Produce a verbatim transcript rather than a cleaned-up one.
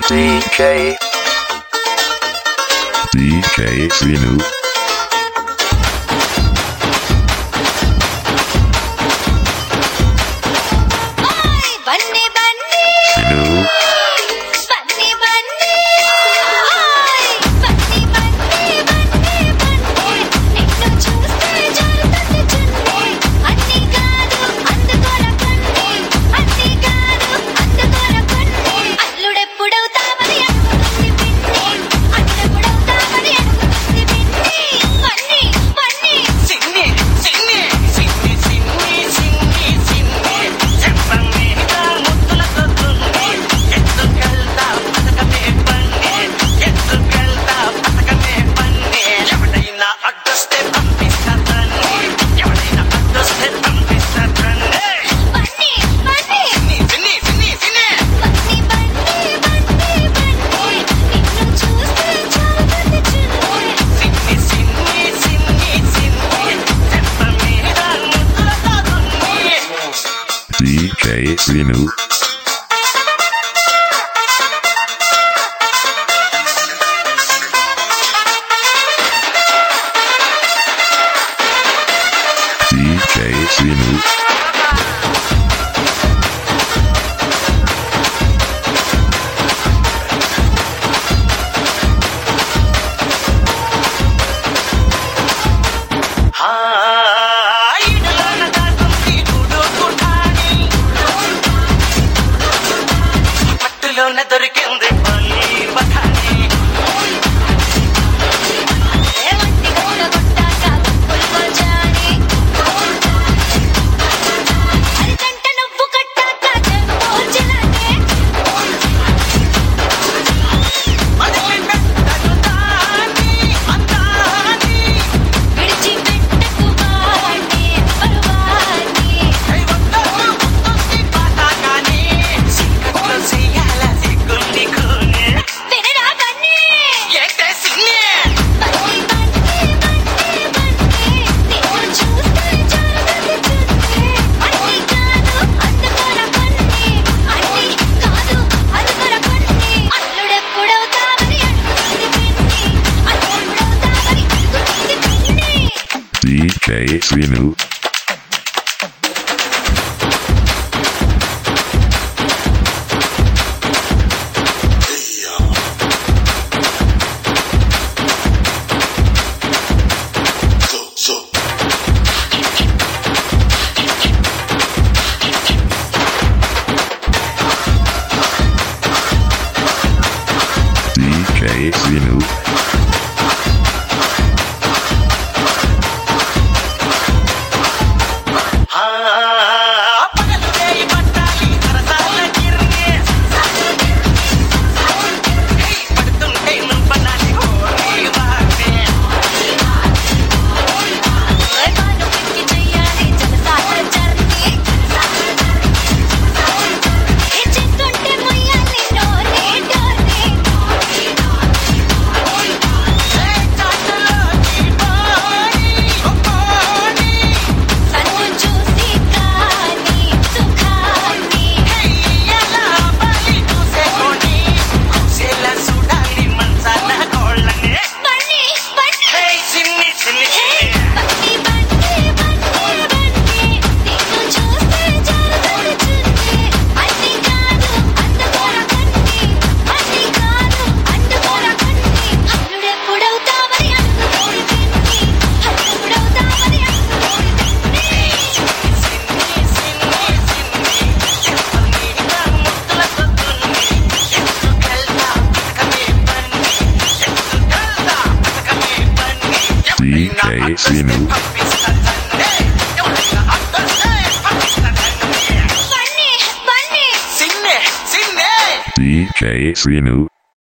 D J D J Sinu. Sinu. D J Sinu. D J Sinu. దొరికింది పల్లి బఠానీ ఏమంటి గొట్టగొట్టాక గుప్పుల్లో జాని అరిగంట నువ్వు కట్టాక జంబో జిలాని వదిలిపెట్టకు దాన్ని అందాన్ని విడిచిపెట్టకు వాణ్ణి పరువాన్ని వద్దకు వస్తుంది పాతాకాని సిక్కట్లో చెయ్యాల D J Sinu. D J Sinu. D J Sinu. D J Sinu.